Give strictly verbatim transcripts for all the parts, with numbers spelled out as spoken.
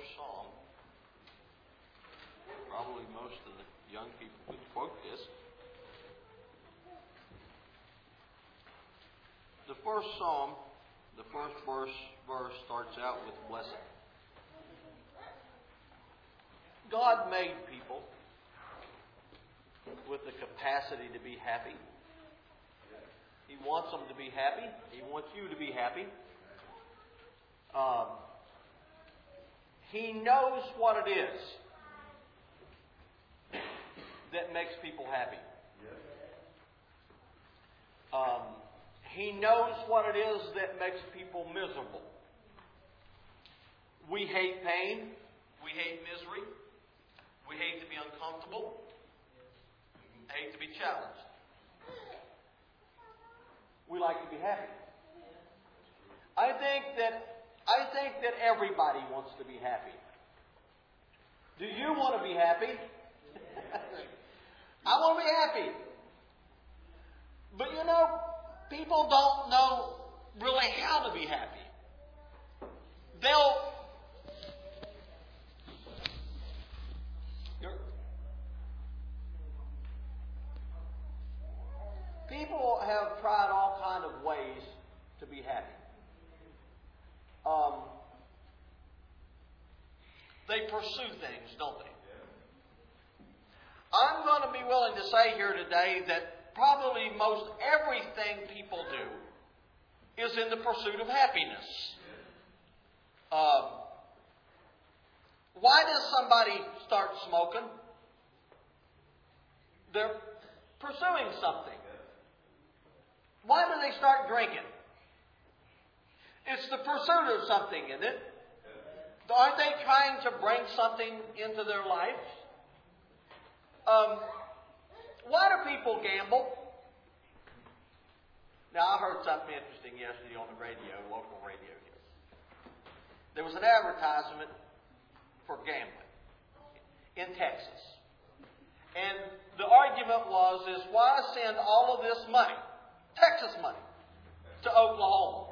psalm. Probably most of the young people would quote this. The first psalm, the first verse, verse starts out with blessing. God made people with the capacity to be happy. He wants them to be happy. He wants you to be happy. Um, he knows what it is that makes people happy. Um, he knows what it is that makes people miserable. We hate pain. We hate misery. We hate to be uncomfortable. We hate to be challenged. We like to be happy. I think that I think that everybody wants to be happy. Do you want to be happy? I want to be happy. But you know, people don't know really how to be happy. They'll People have tried all kinds of ways to be happy. Um, they pursue things, don't they? I'm going to be willing to say here today that probably most everything people do is in the pursuit of happiness. Um, why does somebody start smoking? They're pursuing something. Why do they start drinking? It's the pursuit of something, isn't it? Aren't they trying to bring something into their lives? Um, why do people gamble? Now, I heard something interesting yesterday on the radio, local radio here. There was an advertisement for gambling in Texas. And the argument was, is why send all of this money, Texas money, to Oklahoma?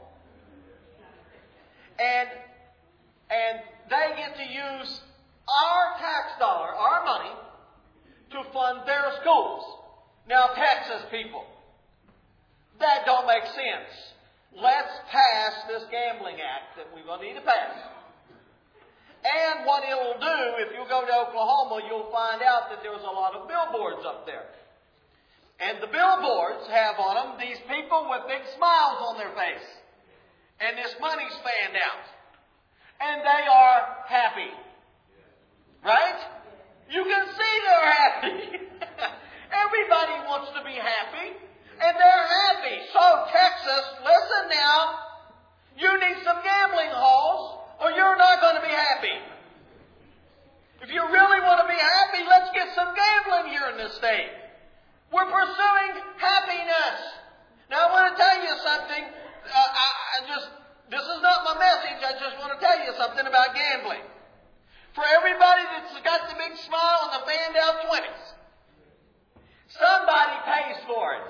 And and they get to use our tax dollar, our money, to fund their schools. Now, Texas people, that don't make sense. Let's pass this gambling act that we're going to need to pass. And what it will do, if you go to Oklahoma, you'll find out that there's a lot of billboards up there. And the billboards have on them these people with big smiles on their face. And this money's fanned out. And they are happy. Right? You can see they're happy. Everybody wants to be happy. And they're happy. So, Texas, listen now. You need some gambling halls, or you're not going to be happy. If you really want to be happy, let's get some gambling here in this state. We're pursuing happiness. Now, I want to tell you something. Uh, I, I just, this is not my message. I just want to tell you something about gambling. For everybody that's got the big smile and the fanned out twenties, somebody pays for it.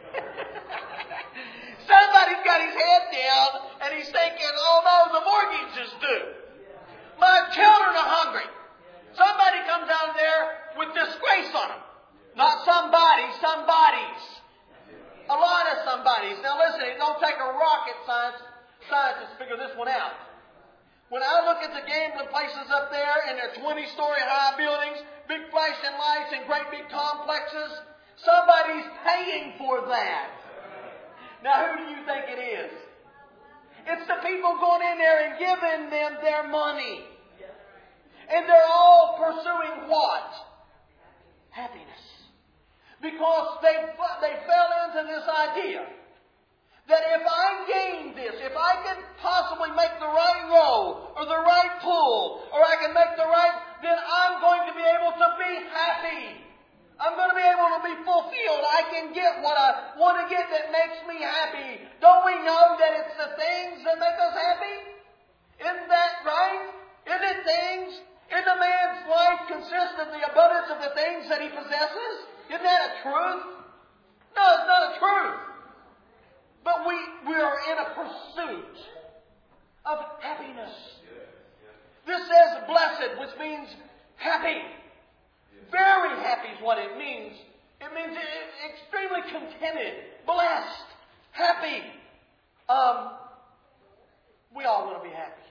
Somebody's got his head down and he's thinking, oh no, the mortgage is due. My children are hungry. Somebody comes down there with disgrace on them. Not somebody, somebodies. A lot of somebodies. Now listen, it don't take a rocket science, scientist to figure this one out. When I look at the gambling places up there and their twenty-story high buildings, big flashing lights and great big complexes, somebody's paying for that. Now who do you think it is? It's the people going in there and giving them their money. And they're all pursuing what? Happiness. Because they, they fell into this idea that if I gain this, if I can possibly make the right row or the right pull, or I can make the right, then I'm going to be able to be happy. I'm going to be able to be fulfilled. I can get what I want to get that makes me happy. Don't we know that it's the things that make us happy? Isn't that right? Isn't it things? Isn't a man's life consist of the abundance of the things that he possesses? Isn't that a truth? No, it's not a truth. But we, we are in a pursuit of happiness. This says blessed, which means happy. Very happy is what it means. It means extremely contented, blessed, happy. Um, we all want to be happy.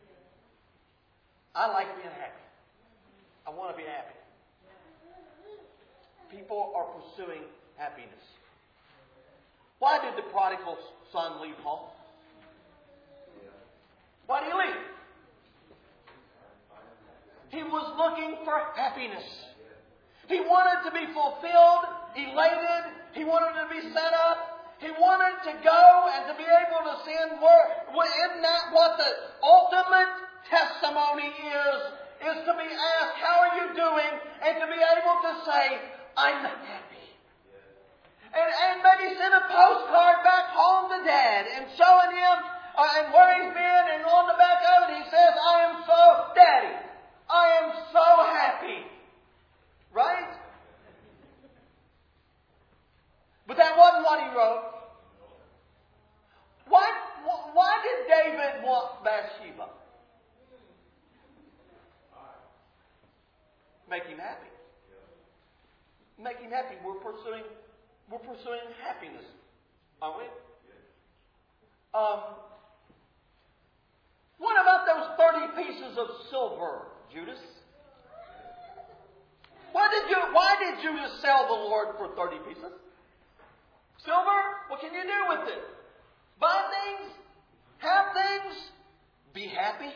I like being happy. I want to be happy. People are pursuing happiness. Why did the prodigal son leave home? Why did he leave? He was looking for happisness. He wanted to be fulfilled, elated. He wanted to be set up. He wanted to go and to be able to send word. Isn't that what the ultimate testimony is? Is to be asked, how are you doing? And to be able to say, I'm happy. And, and maybe send a postcard back home to Dad and showing him uh, and where he's been, and on the back of it he says, I am so, Daddy, I am so happy. Right? But that wasn't what he wrote. Why, why did David want Bathsheba? Make him happy. Make him happy. We're pursuing, we're pursuing happiness, aren't we? Um, what about those thirty pieces of silver, Judas? Why did you? Why did Judas sell the Lord for thirty pieces? Silver? What can you do with it? Buy things? Have things? Be happy?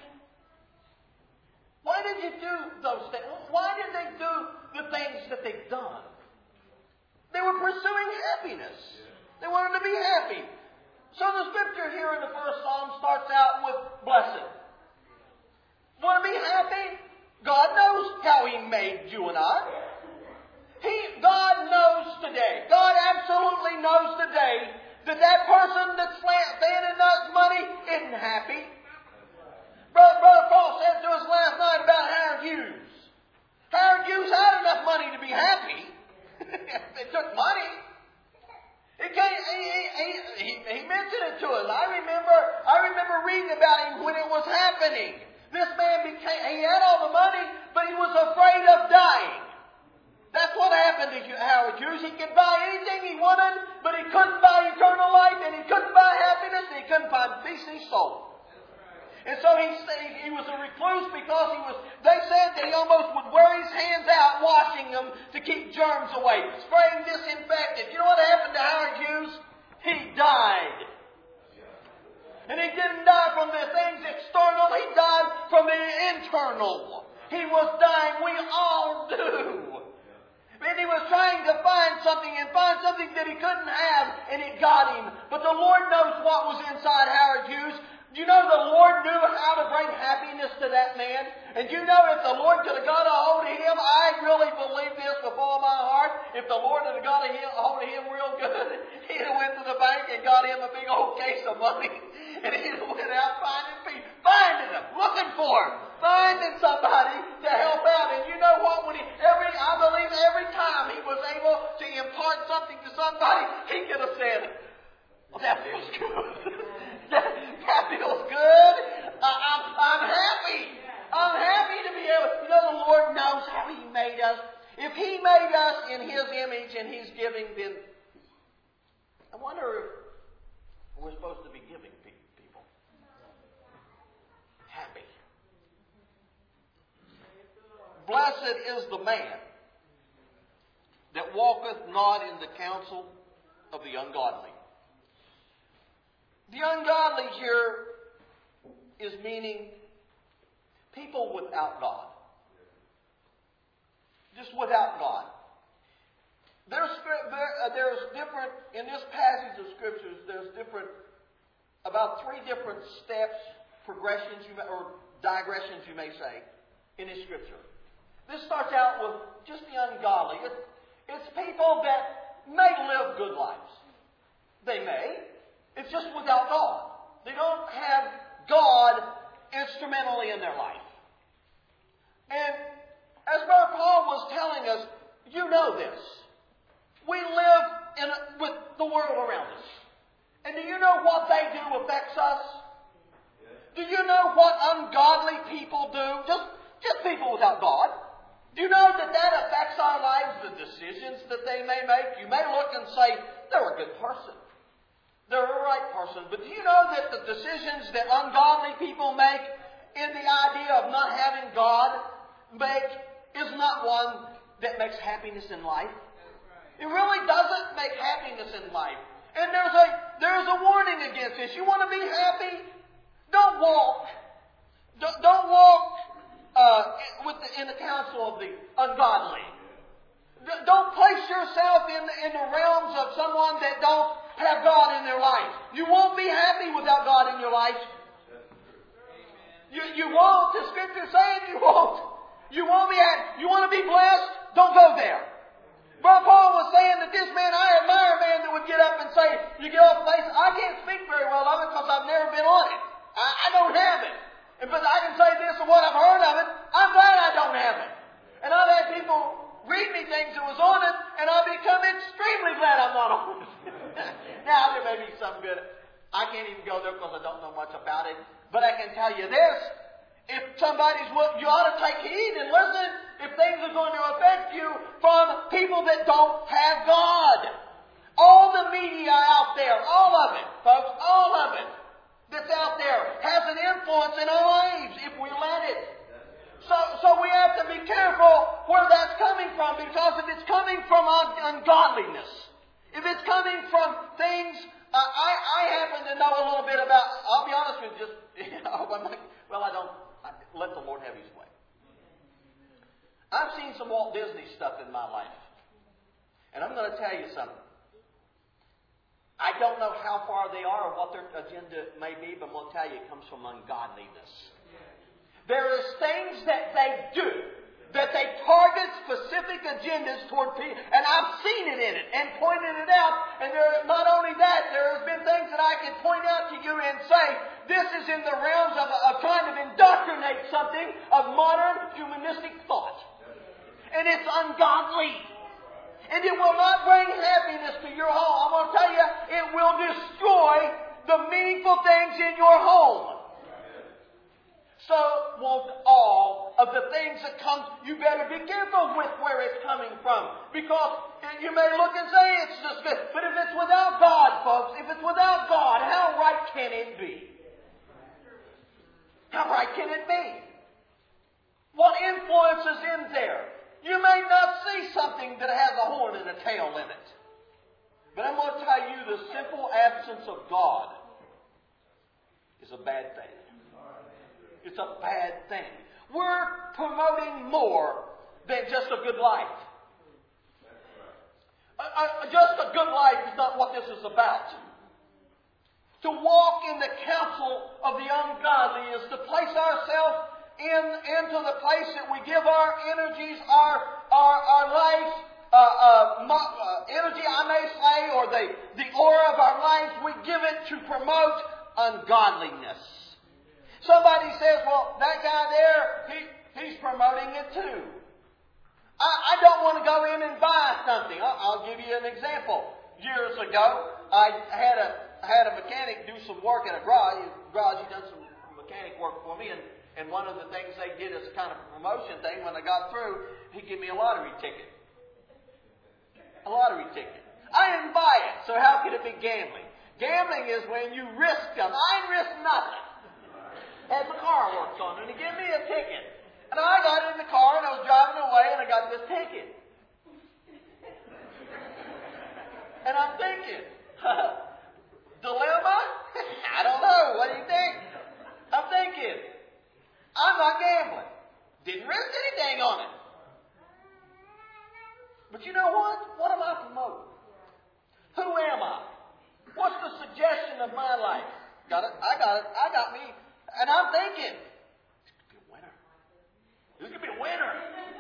Why did you do those things? Why did they do the things that they've done? They were pursuing happiness. They wanted to be happy. So the scripture here in the first Psalm starts out with blessed. Want to be happy? God knows how He made you and I. He, God knows today. God absolutely knows today that that person that's spending us money isn't happy. Brother, Brother Paul said to us last night about Howard Hughes. Howard Hughes had enough money to be happy. It took money. It came, he, he, he, he mentioned it to us. I remember, I remember reading about him when it was happening. This man became, he had all the money, but he was afraid of dying. That's what happened to Howard Hughes. He could buy anything he wanted, but he couldn't buy eternal life, and he couldn't buy happiness, and he couldn't find peace in his soul. And so he, he was a recluse because he was, they said that he almost would wear his hands out washing them to keep germs away, spraying disinfectant. You know what happened to Howard Hughes? He died. And he didn't die from the things external, he died from the internal. He was dying. We all do. And he was trying to find something and find something that he couldn't have, and it got him. But the Lord knows what was inside Howard Hughes. Do you know the Lord knew how to bring happiness to that man? And you know if the Lord could have got a hold of him, I really believe this with all my heart, if the Lord had got a hold of him real good, he'd have went to the bank and got him a big old case of money. And he'd have went out finding people, finding them, looking for them, finding somebody to help out. And you know what? When he, every, I believe every time he was able to impart something to somebody, he could have said, well, that feels good. that, that feels good. I, I'm, I'm happy. I'm happy to be able. You know, the Lord knows how He made us. If He made us in His image and He's giving, then I wonder if we're supposed to be giving people happy. Blessed is the man that walketh not in the counsel of the ungodly. The ungodly here is meaning people without God. Just without God. There's, there's different, in this passage of Scriptures, there's different, about three different steps, progressions, you may, or digressions you may say, in this Scripture. This starts out with just the ungodly. It's, it's people that may live good lives. They may. It's just without God. They don't have God instrumentally in their life. And as Brother Paul was telling us, you know this. We live in a, with the world around us. And do you know what they do affects us? Do Do you know what ungodly people do? Just, just people without God. Do you know that that affects our lives, the decisions that they may make? You may look and say, they're a good person. They're a right person. But do you know that the decisions that ungodly people make in the idea of not having God make is not one that makes happiness in life? It really doesn't make happiness in life. And there's a, there's a warning against this. You want to be happy? Don't walk. Don't, don't walk uh, with the, in the counsel of the ungodly. D- don't place yourself in, in the realms of someone that don't have God in their life. You won't be happy without God in your life. You, you won't. The Scripture's saying you won't. You won't be happy. You want to be blessed? Don't go there. Brother Paul was saying that this man, I admire a man that would get up and say, you get off the place. I can't speak very well of it because I've never been on it. I, I don't have it. And, but I can say this of what I've heard of it. I'm glad I don't have it. And I've had people read me things that was on it, and I've become extremely glad I'm not on it. Now, there may be some good. I can't even go there because I don't know much about it. But I can tell you this. If somebody's, you ought to take heed and listen if things are going to affect you from people that don't have God. All the media out there, all of it, folks, all of it that's out there has an influence in our lives if we let it. So, so we have to be careful where that's coming from, because if it's coming from un- ungodliness, if it's coming from things, uh, I, I happen to know a little bit about, I'll be honest with you, just, you know, I'm like, well, I don't, I, let the Lord have His way. I've seen some Walt Disney stuff in my life. And I'm going to tell you something. I don't know how far they are or what their agenda may be, but I'm going to tell you it comes from ungodliness. There is things that they do, that they target specific agendas toward people. And I've seen it in it and pointed it out. And there, not only that, there has been things that I can point out to you and say, this is in the realms of, of trying to indoctrinate something of modern humanistic thought. And it's ungodly. And it will not bring happiness to your home. I'm going to tell you, it will destroy the meaningful things in your home. So won't all of the things that come. You better be careful with where it's coming from. Because you may look and say it's just good. But if it's without God, folks, if it's without God, how right can it be? How right can it be? What influence is in there? You may not see something that has a horn and a tail in it. But I'm going to tell you, the simple absence of God is a bad thing. It's a bad thing. We're promoting more than just a good life. Uh, uh, just a good life is not what this is about. To walk in the counsel of the ungodly is to place ourselves in into the place that we give our energies, our our, our lives, uh, uh, mo- uh, energy, I may say, or the, the aura of our lives, we give it to promote ungodliness. Somebody says, well, that guy there, he, he's promoting it too. I, I don't want to go in and buy something. I'll, I'll give you an example. Years ago, I had a had a mechanic do some work in a garage. garage he done some mechanic work for me, and, and one of the things they did as kind of a promotion thing, when I got through, he gave me a lottery ticket. A lottery ticket. I didn't buy it, so how could it be gambling? Gambling is when you risk them. I risk nothing. Had my car worked on, and he gave me a ticket. And I got in the car, and I was driving away, and I got this ticket. And I'm thinking, dilemma? I don't know. What do you think? I'm thinking, I'm not gambling. Didn't risk anything on it. But you know what? What am I promoting? Who am I? What's the suggestion of my life? Got it? I got it. I got me. And I'm thinking, this could be a winner. This could be a winner.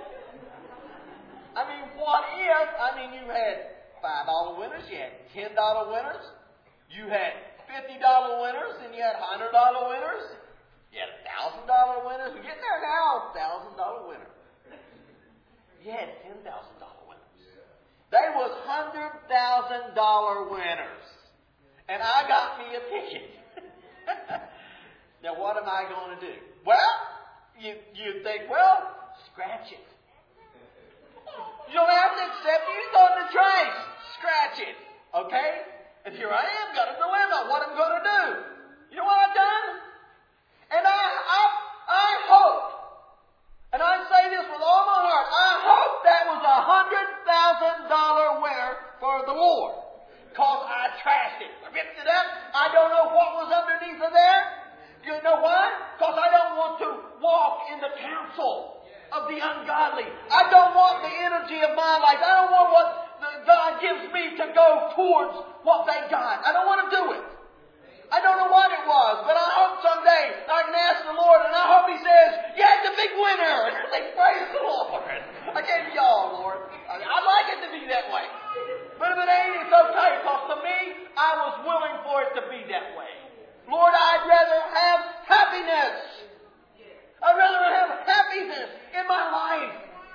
I mean, what if, I mean, you had five dollar winners, you had ten dollar winners, you had fifty dollar winners, and you had one hundred dollar winners, you had one thousand dollar winners. We're getting there now, one thousand dollar winner. You had ten thousand dollar winners. They was one hundred thousand dollar winners. And I got me a ticket. Now what am I going to do? Well, you, you think, well, scratch it. You don't have to accept it. You throw it in the trash. Scratch it. Okay? And here I am, got a dilemma. What I'm going to do? You know what I've done? And I, I, I hope, and I say this with all my heart, I hope that was a hundred thousand dollar winner for the Lord. Because I trashed it. Ripped it up. I don't know what was underneath of there. You know why? Because I don't want to walk in the counsel of the ungodly. I don't want the energy of my life. I don't want what God gives me to go towards what they got. I don't want to do it. I don't know what it was, but I hope someday I can ask the Lord, and I hope He says, "Yeah, it's a big winner." And I say, "Praise the Lord." I gave you all, Lord. I'd like it to be that way. But if it ain't, it's okay, because to me, I was willing for it to be that way. Lord, I'd rather have happiness. I'd rather have happiness in my life.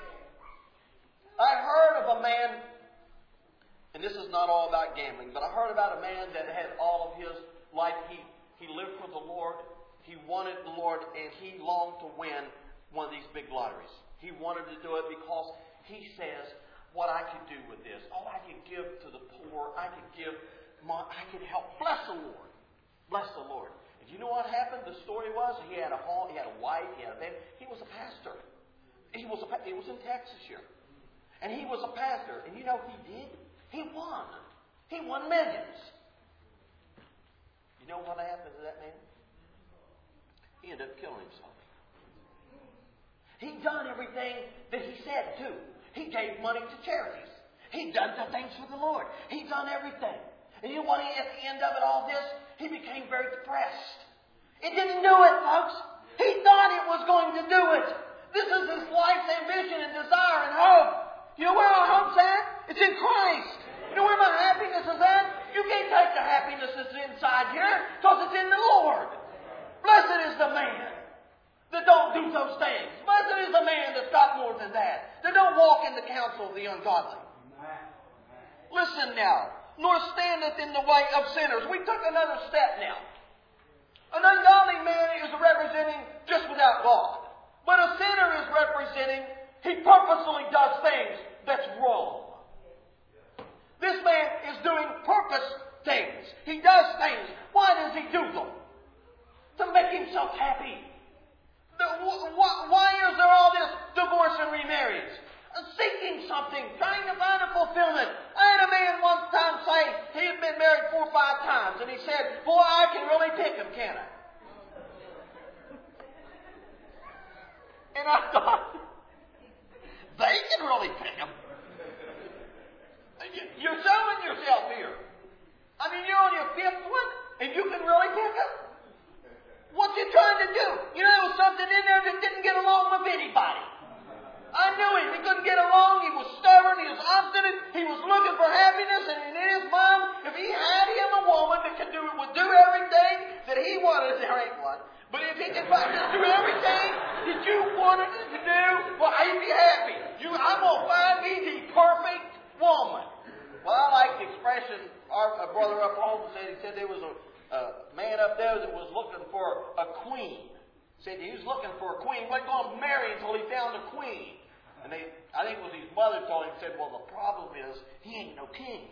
I heard of a man, and this is not all about gambling, but I heard about a man that had all of his life, he, he lived for the Lord, he wanted the Lord, and he longed to win one of these big lotteries. He wanted to do it because he says, what I could do with this, oh, I could give to the poor, I could give, my, I could help, bless the Lord, bless the Lord. And you know what happened? The story was, he had a home, he had a wife, he had a family, he was a pastor. He was, a, he was in Texas here. And he was a pastor, and you know what he did? He won. He won millions. You know what happened to that man? He ended up killing himself. He'd done everything that he said to. He gave money to charities. He'd done the things for the Lord. He'd done everything. And you know what? At the end of it all this, he became very depressed. It didn't do it, folks. He thought it was going to do it. This is his life's ambition and desire and hope. You know where our hope's at? It's in Christ. You know where my happiness is at? You can't take the happiness that's inside here because it's in the Lord. Blessed is the man that don't do those things. Blessed is the man that's got more than that. That don't walk in the counsel of the ungodly. Listen now. Nor standeth in the way of sinners. We took another step now. An ungodly man is representing just without God. But a sinner is representing he purposely does things that's wrong. This man is doing purpose things. He does things. Why does he do them? To make himself happy. The, wh- why is there all this divorce and remarriage? Seeking something, trying to find a fulfillment. I had a man one time say he had been married four or five times, and he said, "Boy, I can really pick him, can't I?" And I thought, they can really pick him. You're showing yourself here. I mean, you're on your fifth one, and you can really pick him? What you trying to do? You know, there was something in there that didn't get along with anybody. I knew him. He couldn't get along. He was stubborn. He was obstinate. He was looking for happiness, and in his mind, if he had him a woman that could do, would do everything that he wanted, there ain't one. But if he could find, do everything that you wanted him to do, well, he'd be happy. You, I'm going to find me the perfect woman. Well, I like the expression our, our brother up home said. He said there was a, a man up there that was looking for a queen. Said he was looking for a queen. He wasn't going to marry until he found a queen. And they, I think it was his mother told him, said, "Well, the problem is he ain't no king."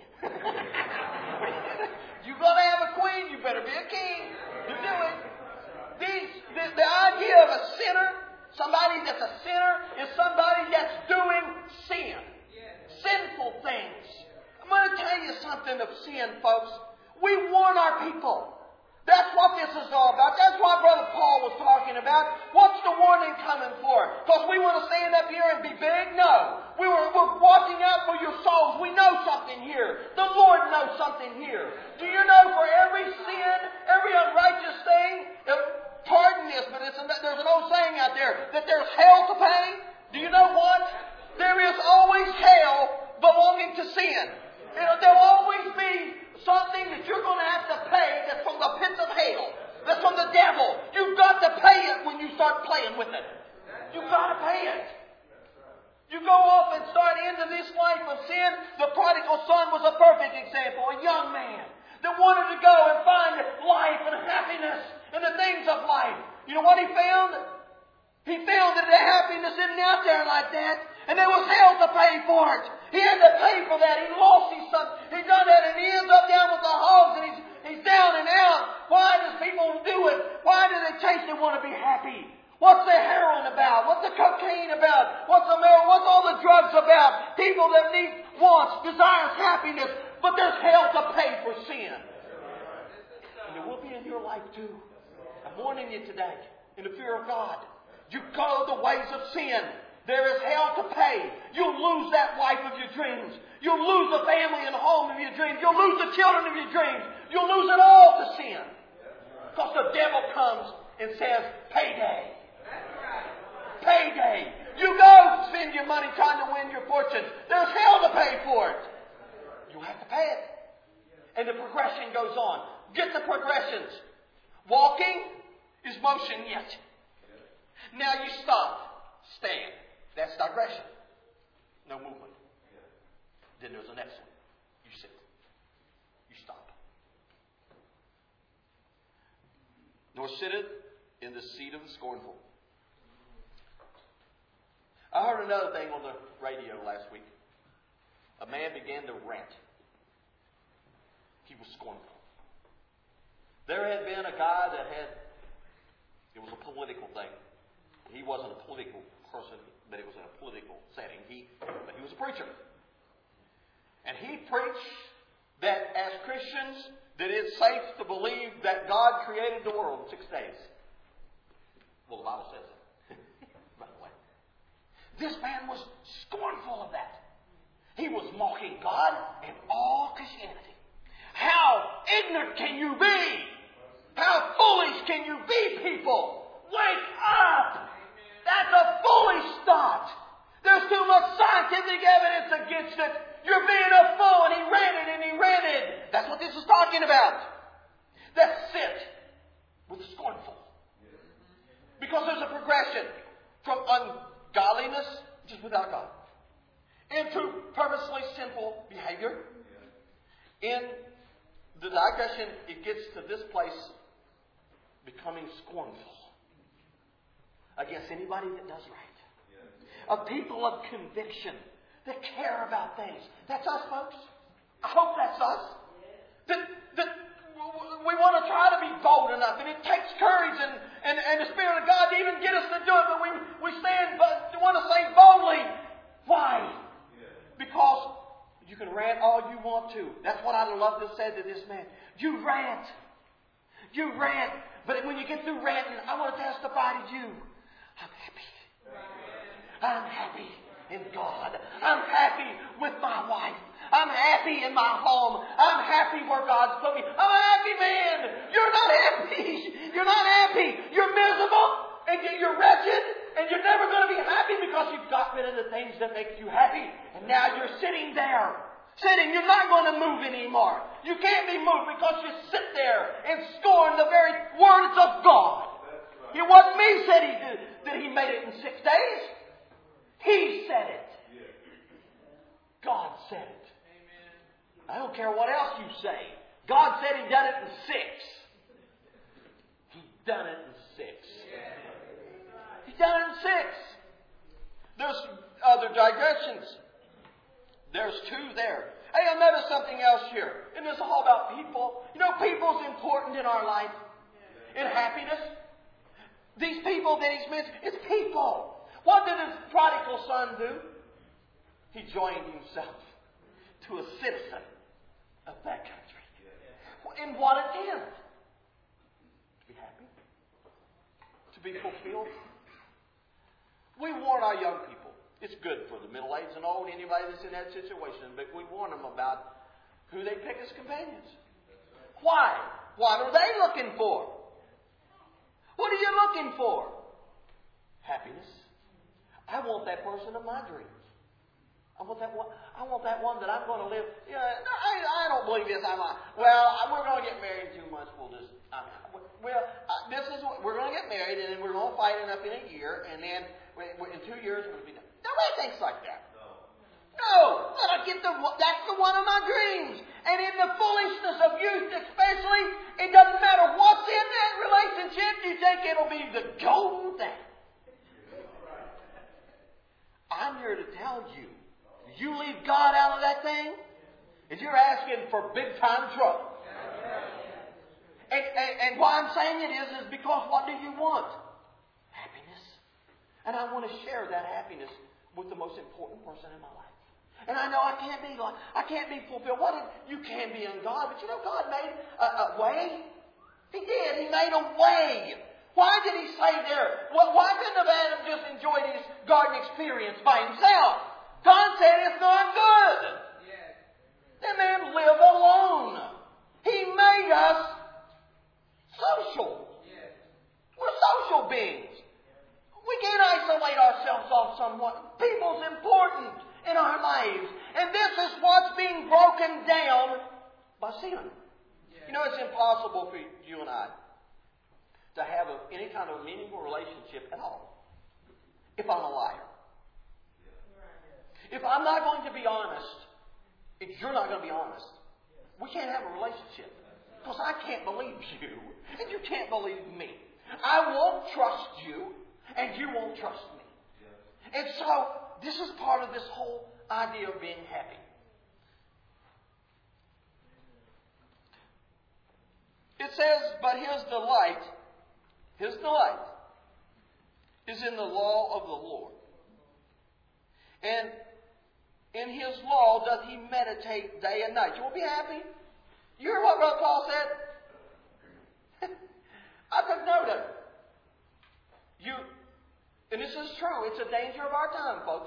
You're going to have a queen, you better be a king to do it. These, the, the idea of a sinner, somebody that's a sinner, is somebody that's doing sin. Sinful things. I'm going to tell you something of sin, folks. We warn our people. That's what this is all about. That's what Brother Paul was talking about. What's the warning coming for? Because we want to stand up here and be big? No. We were, we're watching out for your souls. We know something here. The Lord knows something here. Do you know for every sin, every unrighteous thing, pardon this, but it's a, there's an old saying out there, that there's hell to pay? Do you know what? There is always hell belonging to sin. There'll always be something that you're going to have to pay that's from the pits of hell. That's from the devil. You've got to pay it when you start playing with it. You've got to pay it. You go off and start into this life of sin. The prodigal son was a perfect example. A young man that wanted to go and find life and happiness and the things of life. You know what he found? He found that the happiness isn't out there like that. And there was hell to pay for it. He had to pay for that. He lost his son. He done that and he ends up down with the hogs and he's, he's down and out. Why does people do it? Why do they chase and want to be happy? What's the heroin about? What's the cocaine about? What's the marijuana? What's all the drugs about? People that need wants, desires, happiness. But there's hell to pay for sin. And there will be in your life too. I'm warning you today. In the fear of God. You go the ways of sin. There is hell to pay. You'll lose that wife of your dreams. You'll lose the family and home of your dreams. You'll lose the children of your dreams. You'll lose it all to sin. Because the devil comes and says, payday. Payday. You go spend your money trying to win your fortune. There's hell to pay for it. You have to pay it. And the progression goes on. Get the progressions. Walking is motion yet. Now you stop. Stand. That's digression. No movement. Then there's the next one. You sit. You stop. Nor sitteth in the seat of the scornful. I heard another thing on the radio last week. A man began to rant. He was scornful. There had been a guy that had, it was a political thing. He wasn't a political person, but it was in a political setting. He, but he was a preacher. And he preached that as Christians, that it's safe to believe that God created the world in six days. Well, the Bible says it. By the way. This man was scornful of that. He was mocking God and all Christianity. How ignorant can you be? How foolish can you be, people? Wake up! That's a foolish thought. There's too much scientific evidence against it. You're being a fool. And he ranted and he ranted. That's what this is talking about. That's sit with the scornful. Because there's a progression from ungodliness, just without God, into purposely sinful behavior. In the digression, it gets to this place, becoming scornful against anybody that does right. A people of conviction that care about things. That's us, folks. I hope that's us. That, that we want to try to be bold enough, and it takes courage and, and, and the Spirit of God to even get us to do it, but we, we stand, but want to say boldly. Why? Because you can rant all you want to. That's what I'd love to say to this man. You rant. You rant. But when you get through ranting, I want to testify to you. I'm happy. I'm happy in God. I'm happy with my wife. I'm happy in my home. I'm happy where God's put me. I'm a happy man. You're not happy. You're not happy. You're miserable and you're wretched and you're never going to be happy because you've got rid of the things that make you happy. And now you're sitting there. Sitting. You're not going to move anymore. You can't be moved because you sit there and scorn the very words of God. It wasn't me said he did, that he made it in six days. He said it. God said it. I don't care what else you say. God said he done it in six. He done it in six. He done it in six. There's other digressions. There's two there. Hey, I noticed something else here. And this is all about people. You know, people's important in our life. In happiness. These people that he's mentioned, it's people. What did his prodigal son do? He joined himself to a citizen of that country. In what an end? To be happy. To be fulfilled. We warn our young people. It's good for the middle-aged and old, anybody that's in that situation, but we warn them about who they pick as companions. Why? What are they looking for? What are you looking for? Happiness. I want that person of my dreams. I want that one. I want that one that I'm going to live. Yeah, I, I don't believe this. I'm like, well, we're going to get married in two months. We'll just. Uh, well, uh, this is what we're going to get married, and then we're going to fight enough in a year, and then in two years we'll be done. Nobody thinks like that. No, but I get the, that's the one of my dreams. And in the foolishness of youth especially, it doesn't matter what's in that relationship, you think it'll be the golden thing. I'm here to tell you, you leave God out of that thing, and you're asking for big time trouble. And, and, and why I'm saying it is, is because what do you want? Happiness. And I want to share that happiness with the most important person in my life. And I know I can't be like, I can't be fulfilled. What if you can be in God? But you know, God made a, a way. He did. He made a way. Why did He say there? Well, why couldn't have Adam just enjoyed his garden experience by himself? God said it's not good. That man live alone. He made us social. We're social beings. We can't isolate ourselves off someone. People's important in our lives. And this is what's being broken down by sin. You know, it's impossible for you and I to have a, any kind of meaningful relationship at all if I'm a liar. If I'm not going to be honest, if you're not going to be honest, we can't have a relationship. Because I can't believe you, and you can't believe me. I won't trust you, and you won't trust me. And so, this is part of this whole idea of being happy. It says, but his delight, his delight, is in the law of the Lord. And in His law doth he meditate day and night. You will be happy? You hear what Brother Paul said? I took note of it. You, and this is true. It's a danger of our time, folks.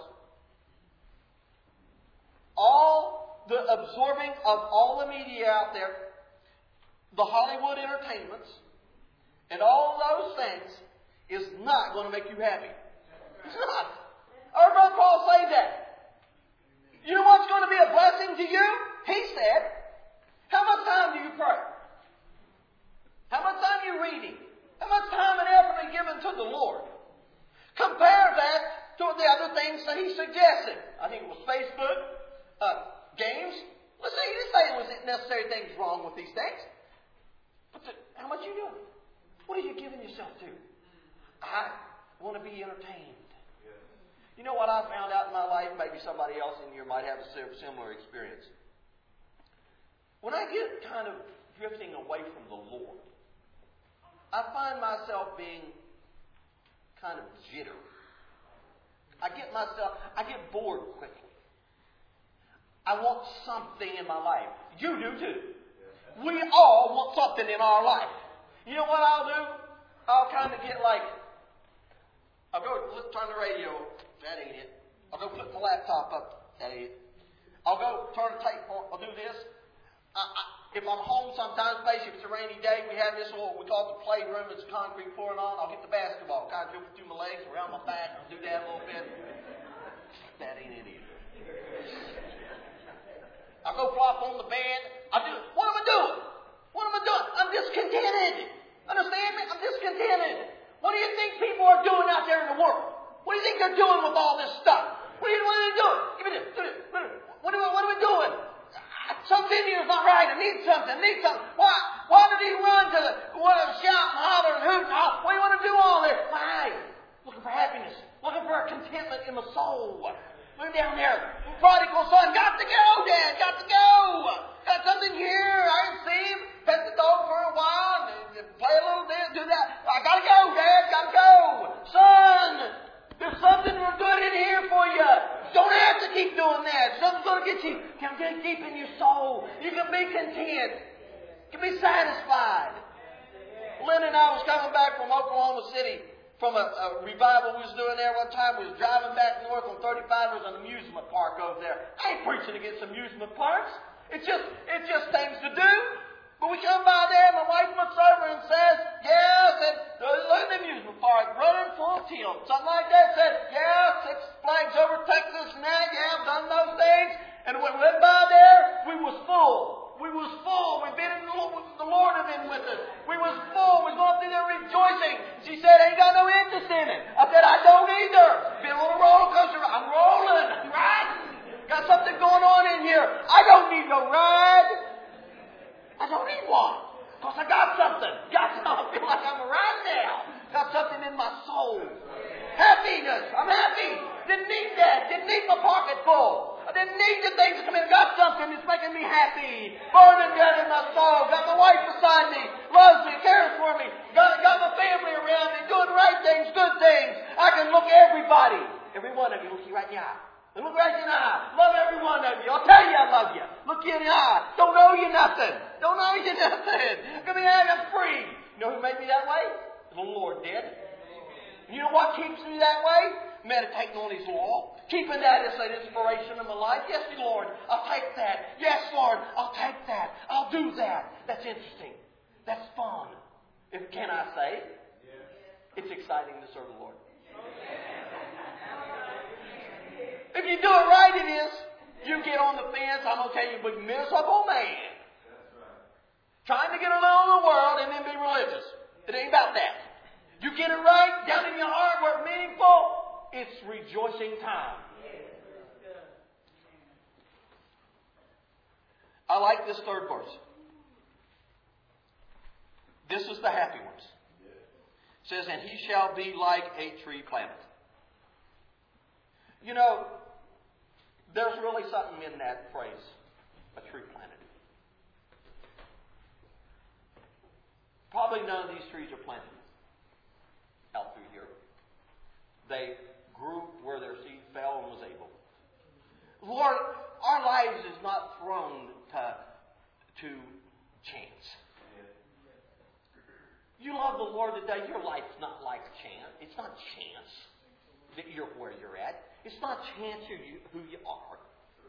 All the absorbing of all the media out there, the Hollywood entertainments, and all those things is not going to make you happy. It's not. I heard Brother Paul say that. You know what's going to be a blessing to you? He said, how much time do you pray? How much time are you reading? How much time and effort are you giving to the Lord? Compare that to the other things that he suggested. I think it was Facebook, uh, games. Listen, he didn't say there was necessary things wrong with these things. But the, how much are you doing? What are you giving yourself to? I want to be entertained. You know what I found out in my life? Maybe somebody else in here might have a similar experience. When I get kind of drifting away from the Lord, I find myself being kind of jittery. I get myself, I get bored quickly. I want something in my life. You do too. We all want something in our life. You know what I'll do? I'll kind of get like, I'll go turn the radio. That ain't it. I'll go put my laptop up. That ain't it. I'll go turn the tape on. I'll do this. I, I, if I'm home sometimes, especially if it's a rainy day, we have this what we call the playroom. It's concrete pouring on. I'll get the basketball. Kind of dribble through my legs, around my back. I'll do that a little bit. That ain't it either. I'll go flop on the bed. I'll do What am I doing? What am I doing? I'm discontented. Understand me? I'm discontented. What do you think people are doing out there in the world? What do you think they're doing with all this stuff? What are, you, what are they doing? Give me this. Do this. What are, we, what are we doing? Something in here is not right. I need something. I need something. Why, why did he run to the, what, shout and holler and hoot and holler? What do you want to do all this? Why? Looking for happiness. Looking for a contentment in my soul. Look down there. Prodigal son. Got to go, Dad. Got to go. Got something here. I didn't see him. Pet the dog for a while. And play a little bit. Do that. I got to go, Dad. Got to go. Son. There's something good in here for you. Don't have to keep doing that. Something's going to get you deep in your soul. You can be content. You can be satisfied. Lynn and I was coming back from Oklahoma City from a, a revival we was doing there one time. We was driving back north on thirty-five. There was an amusement park over there. I ain't preaching against amusement parks. It's just, it's just things to do. But we come by there, my wife looks over and says, yeah, said, look at the amusement park, running full tilt. Something like that. Said, yeah, Six Flags over Texas and that, yeah, I've done those things. And when we went by there, we was full. We was full. We've been in the Lord, the Lord had been with us. We was full. We was going through there rejoicing. She said, ain't got no interest in it. I said, I don't either. Been on a roller coaster. I'm rolling. I'm riding. Got need the things to come in. Got something that's making me happy. Burning down in my soul. Got my wife beside me. Loves me. Cares for me. Got, got my family around me. Doing right things. Good things. I can look everybody. Every one of you. Look you right in the eye. Look right in the eye. Love every one of you. I'll tell you I love you. Look you in the eye. Don't owe you nothing. Don't owe you nothing. Come here and I'm free. You know who made me that way? The Lord did. You know what keeps me that way? Meditating on His law. Keeping that as an inspiration in my life. Yes, Lord, I'll take that. Yes, Lord, I'll take that. I'll do that. That's interesting. That's fun. If can I say? It's exciting to serve the Lord. If you do it right, it is. You get on the fence, I'm going to tell you, but miserable man. Trying to get along in the world and then be religious. It ain't about that. You get it right, down in your heart where it's meaningful, it's rejoicing time. I like this third verse. This is the happy ones. It says, and he shall be like a tree planted. You know, there's really something in that phrase, a tree planted. Probably none of these trees are planted out through here. They grew where their seed fell and was able. Lord, our lives is not thrown to, to chance. You love the Lord today, your life's not like chance. It's not chance that you're where you're at. It's not chance who you, who you are.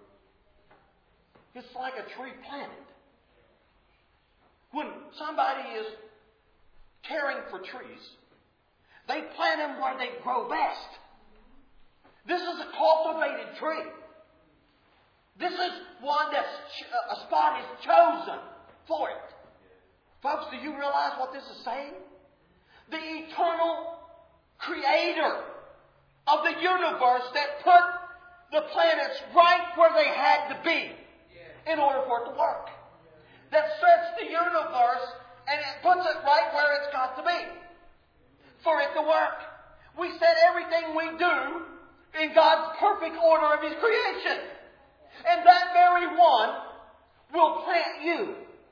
It's like a tree planted. When somebody is caring for trees, they plant them where they grow best. This is a cultivated tree. This is one that's a spot is chosen for it. Folks, do you realize what this is saying? The eternal Creator of the universe that put the planets right where they had to be in order for it to work. That sets the universe and it puts it right where it's got to be for it to work. We set everything we do in God's perfect order of His creation. And that very one will plant you.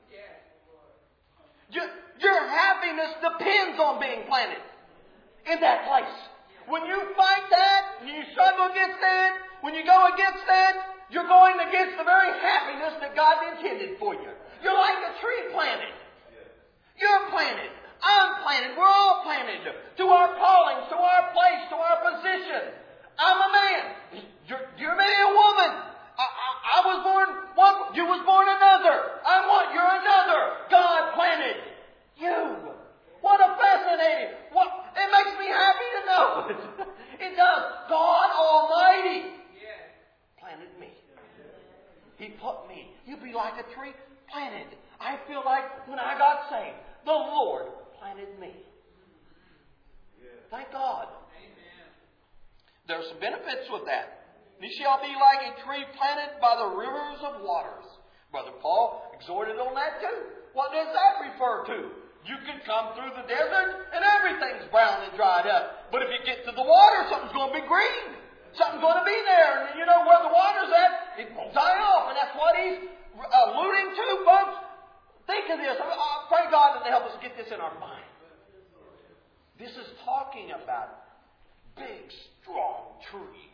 Your, your happiness depends on being planted in that place. When you fight that, when you struggle against that, when you go against that, you're going against the very happiness that God intended for you. You're like a tree planted. You're planted. I'm planted. We're all planted to our callings, to our place, to our position. I'm a man. You're, you're maybe a woman. I, I, I was born one. You was born another. I'm one. You're another. God planted you. What a fascinating. What it makes me happy to know it. It does. God Almighty planted me. He put me. You be like a tree planted. I feel like when I got saved, the Lord planted me. Thank God. There's some benefits with that. You shall be like a tree planted by the rivers of waters. Brother Paul exhorted on that too. What does that refer to? You can come through the desert and everything's brown and dried up. But if you get to the water, something's going to be green. Something's going to be there. And you know where the water's at, it won't die off. And that's what he's alluding to, folks. Think of this. I pray God to help us get this in our mind. This is talking about big, strong trees.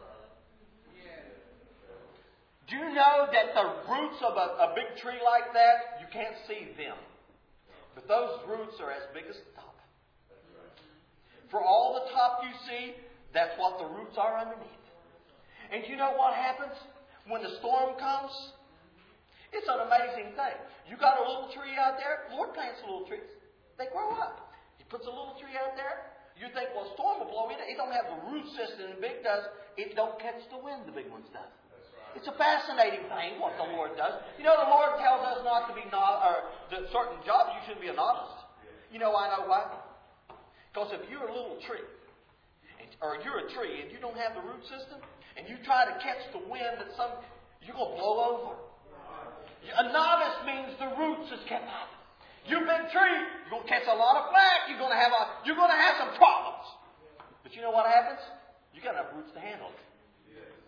Do you know that the roots of a, a big tree like that, you can't see them. But those roots are as big as the top. For all the top you see, that's what the roots are underneath. And you know what happens when the storm comes? It's an amazing thing. You got a little tree out there. Lord plants little trees. They grow up. He puts a little tree out there. You think, well, a storm will blow in. It don't have the root system the big does. It don't catch the wind the big ones does. It's a fascinating thing what the Lord does. You know, the Lord tells us not to be no, or that certain jobs you shouldn't be a novice. You know, I know why. Because if you're a little tree, and, or you're a tree and you don't have the root system, and you try to catch the wind that some, you're going to blow over. A novice means the roots is kept up. You've been tree, you're going to catch a lot of flack. You're going to have a, you're going to have some problems. But you know what happens? You got enough roots to handle it.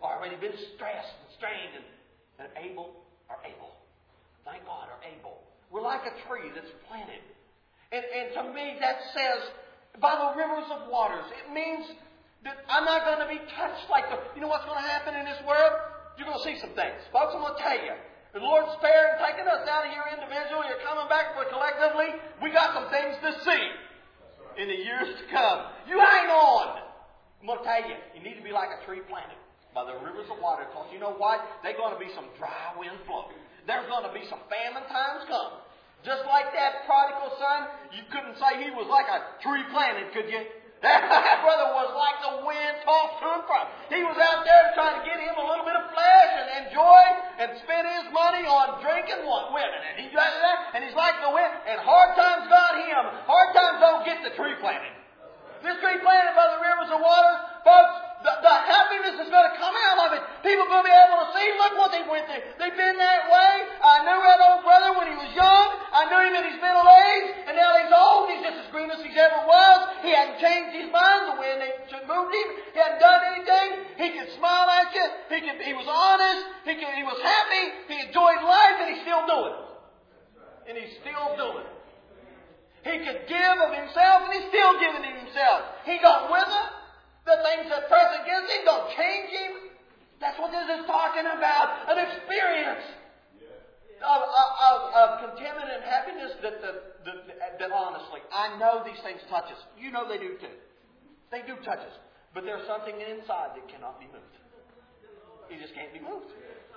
already been stressed and strained and, and able are able. Thank God are able. We're like a tree that's planted. And, and to me that says, by the rivers of waters, it means that I'm not going to be touched like the... You know what's going to happen in this world? You're going to see some things. Folks, I'm going to tell you. The Lord's spared and taking us out of here individually. You're coming back for collectively. We got some things to see in the years to come. You hang on. I'm going to tell you, you need to be like a tree planted by the rivers of water. Because you know what? There's going to be some dry wind blowing. There's going to be some famine times come. Just like that prodigal son, you couldn't say he was like a tree planted, could you? That brother was like the wind tossed to and from. He was out there trying to get him a little bit of flesh and enjoy and spend his money on drinking one women. And he got that, and he's like the wind. And hard times got him. Hard times don't get the tree planted. This tree planted by the rivers of water, folks, the, the happiness is going to come out of it. People are going to be able to see, look what they went through. They've been that way. I knew that old brother when he was young. I knew him in his middle age. And now he's old. He's just as green as he's ever was. He hadn't changed his mind the way they moved him. He hadn't done anything. He could smile at you. He could, he was honest. He, could, he was happy. He enjoyed life, and he's still doing it. And he's still doing it. He could give of himself, and he's still giving of himself. He don't wither. The things that press against him don't change him. That's what this is talking about. An experience of, of, of contentment and happiness that, that, that, that honestly, I know these things touch us. You know they do too. They do touch us. But there's something inside that cannot be moved. It just can't be moved.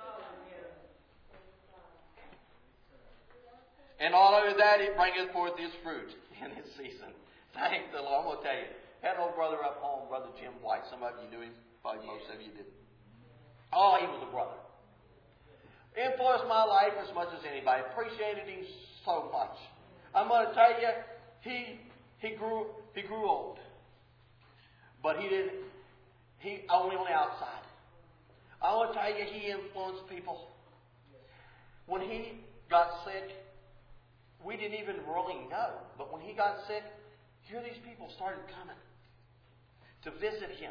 And all of that, it bringeth forth his fruit in his season. Thank the Lord. I'm going to tell you. Had an old brother up home, Brother Jim White. Some of you knew him. Probably most of you didn't. Oh, he was a brother. Influenced my life as much as anybody. Appreciated him so much. I'm going to tell you, he he grew he grew old. But he didn't, he only on the outside. I want to tell you, he influenced people. When he got sick, we didn't even really know. But when he got sick, here these people started coming to visit him.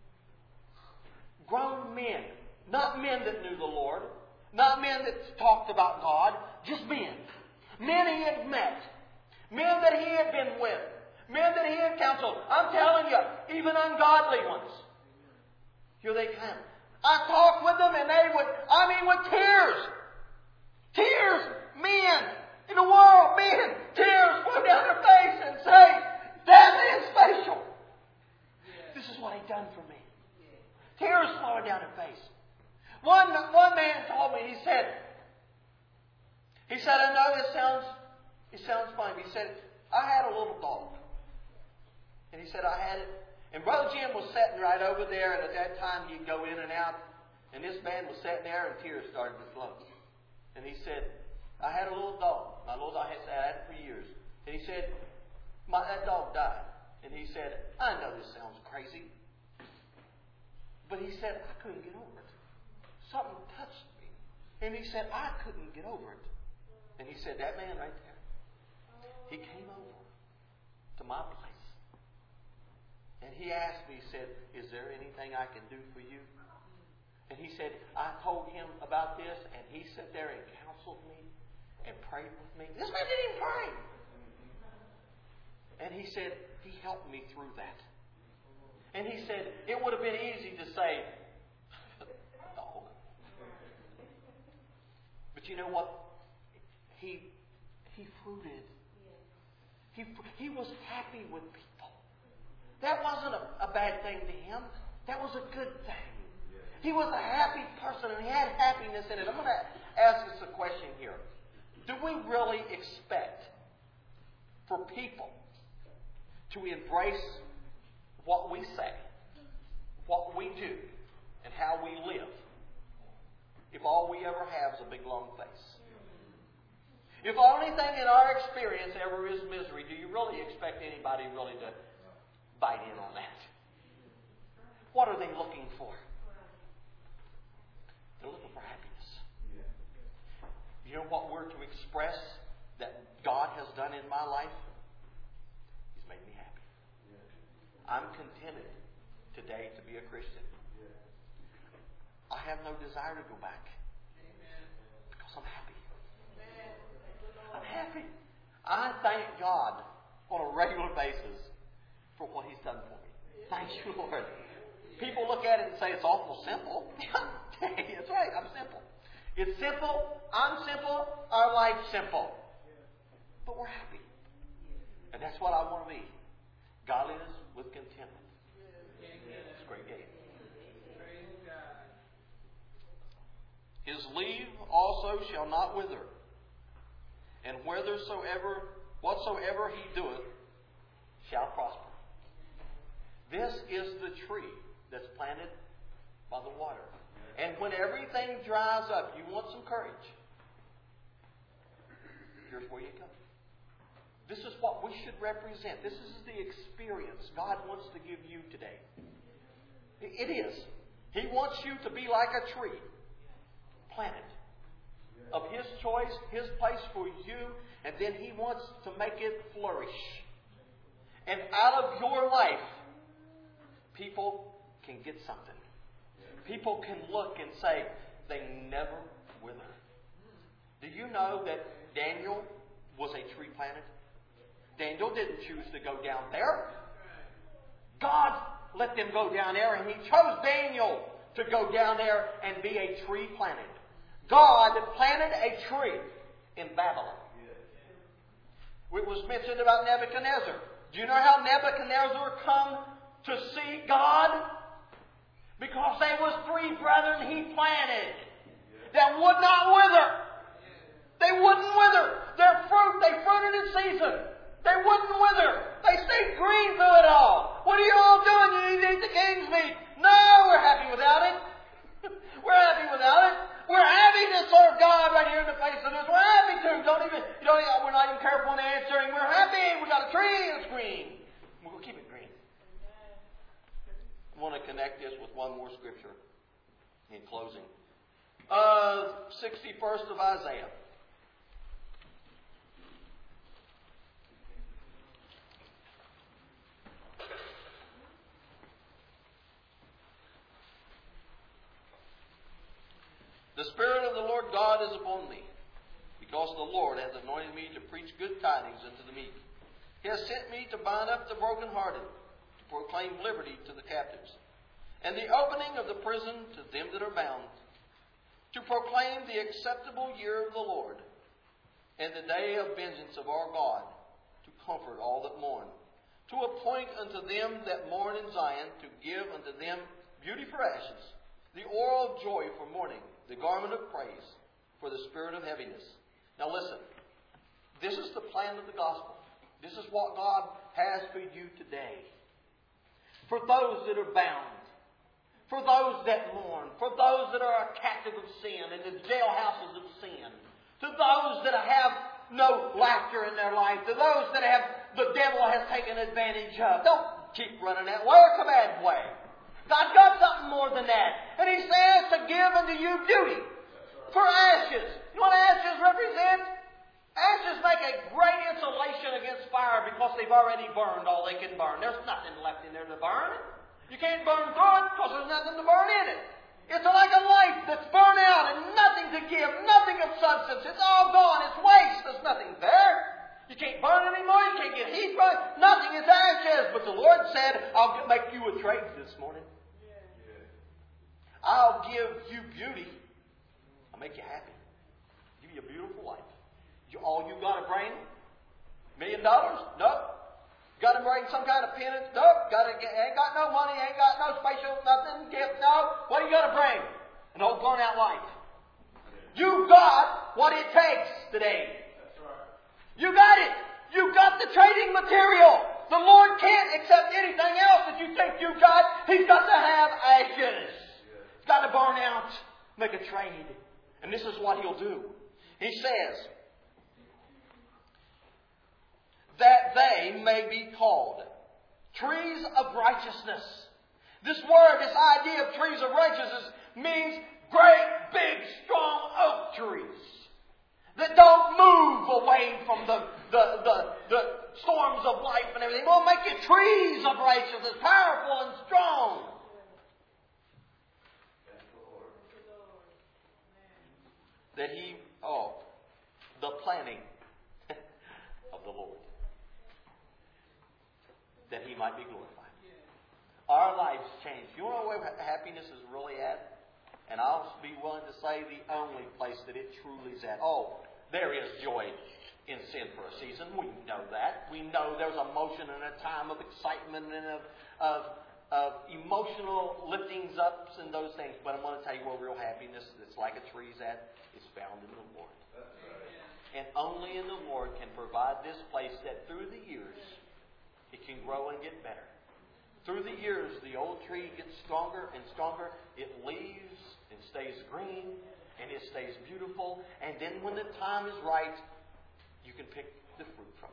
Grown men. Not men that knew the Lord. Not men that talked about God. Just men. Men he had met. Men that he had been with. Men that he had counseled. I'm telling you, even ungodly ones. Here they come. I talked with them and they would, I mean with tears. Tears. Men in the world. Men. Tears flow down their face and say, that man's special. This is what he done for me. Tears flowing down her face. One, one man told me, he said, he said, I know this sounds, it sounds funny, but he said, I had a little dog. And he said, I had it. And Brother Jim was sitting right over there, and at that time he'd go in and out. And this man was sitting there, and tears started to flow. And he said, I had a little dog. My little dog, I had it for years. And he said, My, that dog died. And he said, I know this sounds crazy. But he said, I couldn't get over it. Something touched me. And he said, I couldn't get over it. And he said, that man right there, he came over to my place. And he asked me, he said, is there anything I can do for you? And he said, I told him about this, and he sat there and counseled me and prayed with me. This man didn't even pray. And he said, he helped me through that. And he said, it would have been easy to say, dog. But you know what? He he fruited. He, he was happy with people. That wasn't a, a bad thing to him. That was a good thing. He was a happy person, and he had happiness in it. I'm going to ask us a question here. Do we really expect for people to embrace what we say, what we do, and how we live, if all we ever have is a big long face? If the only thing in our experience ever is misery, do you really expect anybody really to bite in on that? What are they looking for? They're looking for happiness. You know what we're to express that God has done in my life? He's made me happy. I'm contented today to be a Christian. I have no desire to go back. Because I'm happy. I'm happy. I thank God on a regular basis for what He's done for me. Thank you, Lord. People look at it and say it's awful simple. That's right, I'm simple. It's simple, I'm simple, our life's simple. But we're happy. And that's what I want to be. Godliness with contentment. It's a great game. His leaf also shall not wither, and whithersoever, whatsoever he doeth, shall prosper. This is the tree that's planted by the water. And when everything dries up, you want some courage. Here's where you go. This is what we should represent. This is the experience God wants to give you today. It is. He wants you to be like a tree. Planted. Of His choice, His place for you, and then He wants to make it flourish. And out of your life, people can get something. People can look and say, they never wither. Do you know that Daniel was a tree planted? Daniel didn't choose to go down there. God let them go down there, and He chose Daniel to go down there and be a tree planted. God planted a tree in Babylon. It was mentioned about Nebuchadnezzar. Do you know how Nebuchadnezzar come to see God? Because there was three brethren He planted that would not wither. They wouldn't wither. Their fruit, they fruited in season. They wouldn't wither. They stayed green through it all. What are you all doing? You need to eat the king's meat. No, we're happy without it. We're happy without it. We're happy to serve God right here in the face of this. We're happy to. Don't even, you know, we're not even careful in answering. We're happy. We got a tree and it's green. We'll keep it green. I want to connect this with one more scripture in closing. Uh, sixty-first of Isaiah. The Spirit of the Lord God is upon me, because the Lord hath anointed me to preach good tidings unto the meek. He has sent me to bind up the brokenhearted, to proclaim liberty to the captives, and the opening of the prison to them that are bound, to proclaim the acceptable year of the Lord, and the day of vengeance of our God, to comfort all that mourn, to appoint unto them that mourn in Zion, to give unto them beauty for ashes, the oil of joy for mourning, the garment of praise for the spirit of heaviness. Now listen, this is the plan of the gospel. This is what God has for you today. For those that are bound, for those that mourn, for those that are a captive of sin in the jailhouses of sin, to those that have no laughter in their life, to those that have the devil has taken advantage of. Don't keep running that way or come bad way. God's got something more than that. And He says to give unto you beauty for ashes. You know what ashes represent? Ashes make a great insulation against fire because they've already burned all they can burn. There's nothing left in there to burn. You can't burn through it because there's nothing to burn in it. It's like a light that's burned out and nothing to give, nothing of substance. It's all gone. It's waste. There's nothing there. You can't burn anymore. You can't get heat from it. Nothing is ashes. But the Lord said, I'll make you a trade this morning. I'll give you beauty. I'll make you happy. Give you a beautiful life. You, all you got to bring? Million dollars? Nope. Got to bring some kind of penance? Nope. Got to get, ain't got no money. Ain't got no special nothing. Gift? No. What do you got to bring? An old burnt out life. You got what it takes today. That's right. You got it. You got the trading material. The Lord can't accept anything else that you think you got. He's got to have ashes. He's got to burn out, make a trade. And this is what He'll do. He says, that they may be called trees of righteousness. This word, this idea of trees of righteousness means great, big, strong oak trees that don't move away from the, the, the, the storms of life and everything. We'll make you trees of righteousness, powerful and strong. that He, oh, the planning of the Lord, that He might be glorified. Our lives change. You want to know where happiness is really at? And I'll be willing to say the only place that it truly is at. Oh, there is joy in sin for a season. We know that. We know there's a motion and a time of excitement and of, of, of emotional liftings ups and those things. But I'm going to tell you where real happiness that's like a tree is at. It's found in the Lord. And only in the Lord can provide this place that through the years it can grow and get better. Through the years, the old tree gets stronger and stronger. It leaves and stays green, and it stays beautiful. And then when the time is right, you can pick the fruit from